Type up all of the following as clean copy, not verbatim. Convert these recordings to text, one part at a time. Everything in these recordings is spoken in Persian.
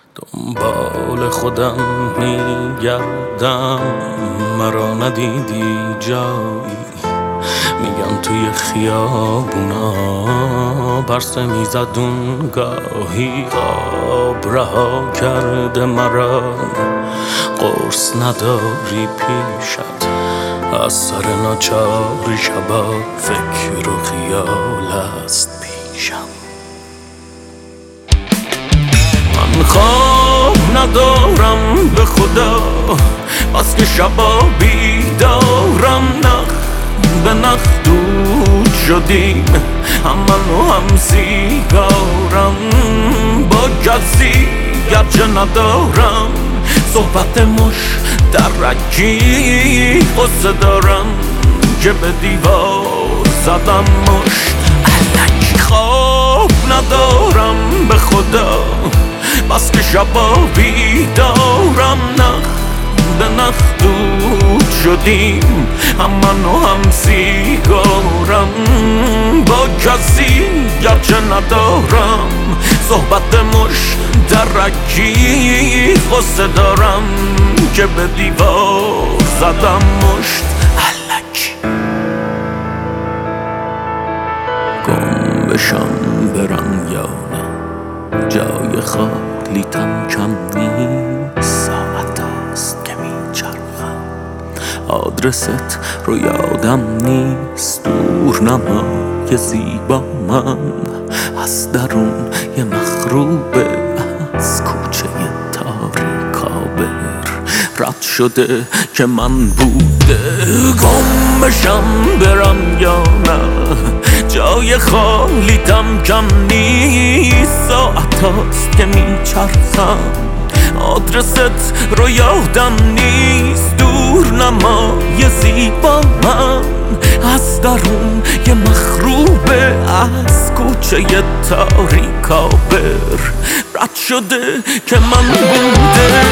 دنبال خودم میگردم، مرا ندیدی جایی. میگن توی خیابونا پرسه میزد اون گاهی. خواب رها کرده مرا، قرص نداری پیشت. از سر ناچاری شبا فکر و خیال است پیشم. من خواب ندارم به خدا، بس که شبا بیدارم. نخ به نخ دود شدیم، هم من و هم سیگارم. با کسی گرچه ندارم صحبت مشترکی، قصه دارم که به دیوار زدم مشت. الکی خواب ندارم به خدا، بس که شبا بیدارم. نخ به نخ دود شدیم، هم من و هم سیگارم. با کسی گرچه ندارم صحبت مشترکی، قصه دارم که به دیوار زدم مشت. الکی گم بشم برم یا نه، جای خالیتم کم نیست. ساعت هاست که میچرخم، آدرست رو یادم نیست. دور نمای زیبا من از درون یه مخروبه، از کوچه تاریکابر رد شده که من بوده. گم بشم برم یا نه، جای خالیتم کم نیست. ساعت هاست که میچرخم، آدرست رو یادم نیست. دور نمای زیبا من از درون یه مخروبه، از کوچه تاریکابر رد شده که من بوده.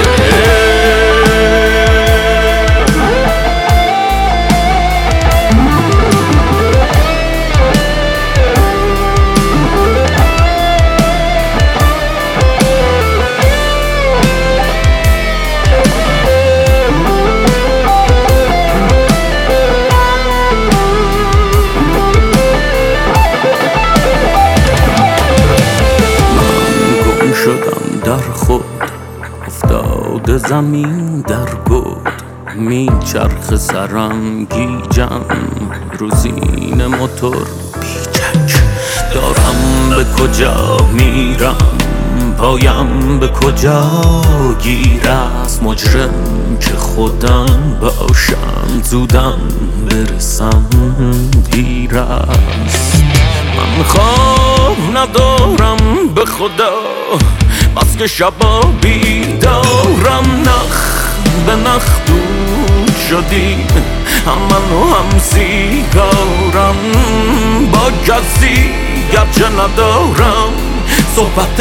شدم در خود افتاده زمین در گود. میچرخ سرم گیجم، روزین موتور بیچک. دارم به کجا میرم، پایم به کجا گیر. از مجرم که خودم باشم، زودم برسم دیر است. من خواب ندارم به خدا، بس که شبا بیدارم. نخ به نخ دود شدیم، هم من و هم سیگارم. با کسی گرچه ندارم صحبت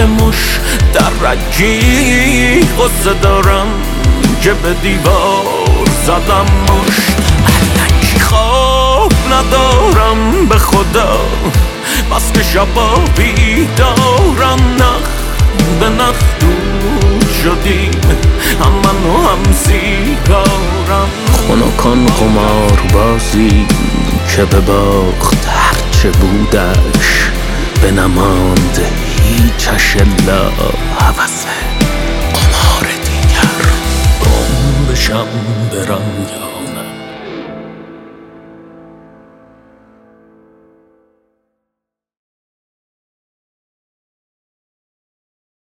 مشترکی، قصه دارم که به دیوار زدم مشت. الکی خواب ندارم به خدا، بس که شبا بیدارم. نخ به نخ دود شدیم، هم من و هم سیگارم. خنکان قمار بازی که به باخت هرچه بودش، به نماند هیچش الا هوسه.